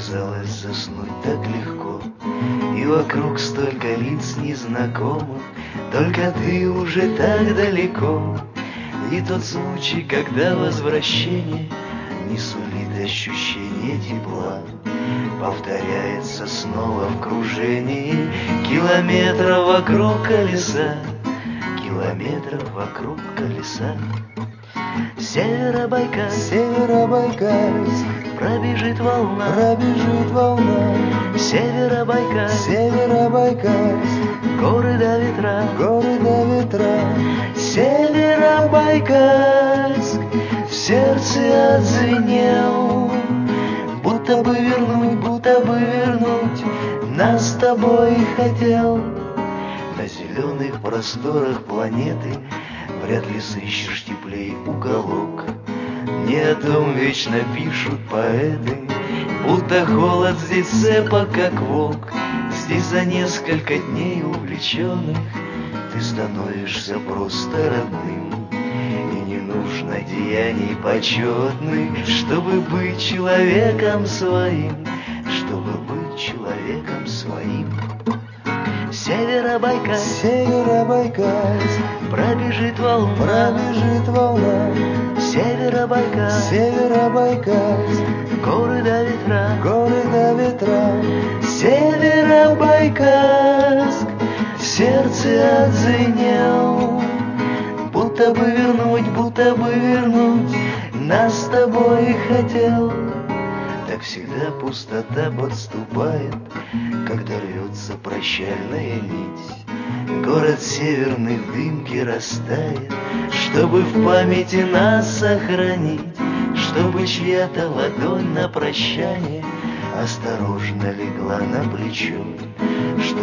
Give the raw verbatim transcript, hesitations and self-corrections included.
казалось, заснуть так легко, и вокруг столько лиц незнакомых, только ты уже так далеко. И тот случай, когда возвращение не сулит ощущение тепла, повторяется снова в кружении километров вокруг колеса, километров вокруг колеса. Северобайкальск, Северобайкальск, пробежит волна, пробежит волна. Северобайкальск, Северобайкальск, горы до ветра, горы до ветра. Северобайкальск в сердце отзвенел, будто бы вернуть, будто бы вернуть нас с тобой хотел. На зеленых просторах планеты вряд ли сыщешь теплей уголок. Не о том вечно пишут поэты, будто холод здесь цепок, как волк. Здесь за несколько дней увлеченных ты становишься просто родным, и не нужно деяний почетных, чтобы быть человеком своим, чтобы быть человеком своим. Северобайкальск, Северобайкальск, пробежит волна, пробежит волна. Северобайкальск, Северобайкальск, горы до ветра, горы до ветра. Северобайкальск в сердце отзвенел, будто бы вернуть, будто бы вернуть нас с тобой хотел. Так всегда пустота подступает, когда рвется прощальная нить. Город северный в дымке растает, чтобы в памяти нас сохранить, чтобы чья-то ладонь на прощание осторожно легла на плечо,